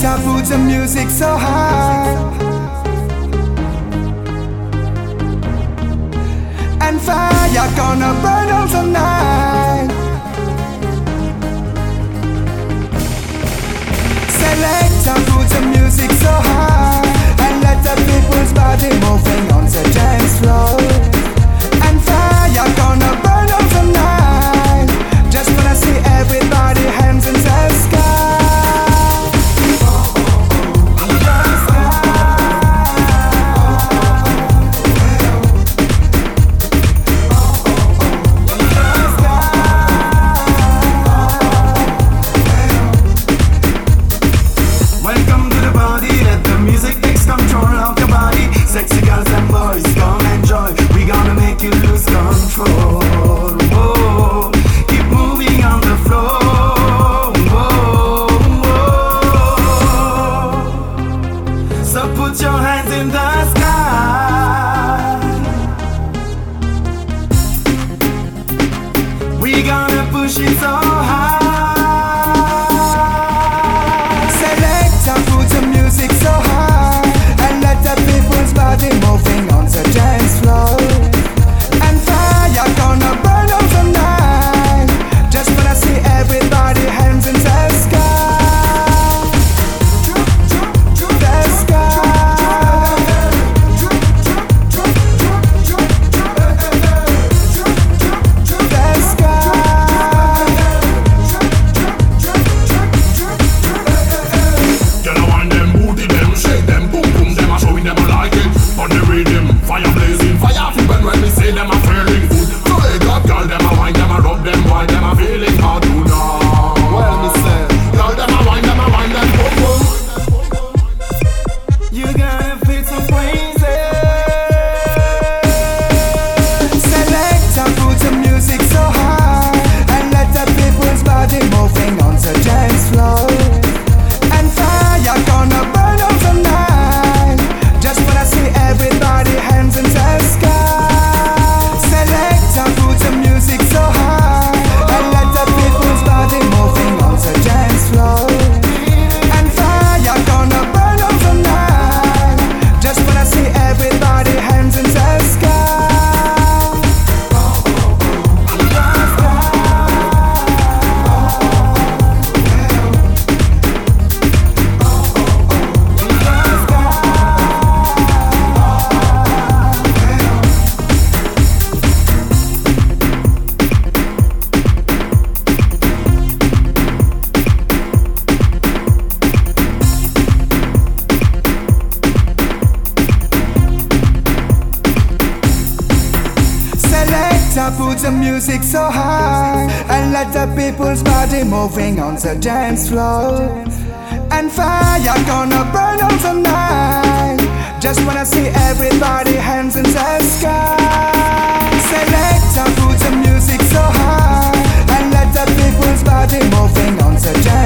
Selector, put the music so high, and fire gonna burn all the night. Selector, put the music so high, and let the people's body moving on the dance floor. And fire gonna burn all the night. Just wanna see everybody hands in the sky. Welcome to the party, let the music takes control of your body. Sexy girls and boys, come enjoy. We gonna make you lose control. Whoa. Keep moving on the floor. Whoa. So put your hands in the sky. We gonna push it so high. Put the music so high, and let the people's body moving on the dance floor. And fire gonna burn all the night. Just wanna see everybody hands in the sky. The sky. The sky. Shake them, boom boom, them a showing them a like it. On the rhythm, fire blazing, fire flipping when we say them a feeling good. So they got girl, them a wine, them a rub them, wine, them a feeling hard to know. Well, me say, girl, them a wine, them boom boom. You gotta feel so crazy. Selector, put the music so high, and let the people's body moving on the dance floor. And fire gonna burn all the night. Just wanna see everybody hands in the sky. Selector, put the music so high, and let the people's body moving on the dance floor. And fire gonna burn all the night. Just wanna see everybody hands in the sky. Selector, put the music so high, and let the people's body moving on the dance floor. And fire gonna burn all the night. Just wanna see everybody hands in the sky. Selector, put the music so high, and let the people's body moving on the dance floor.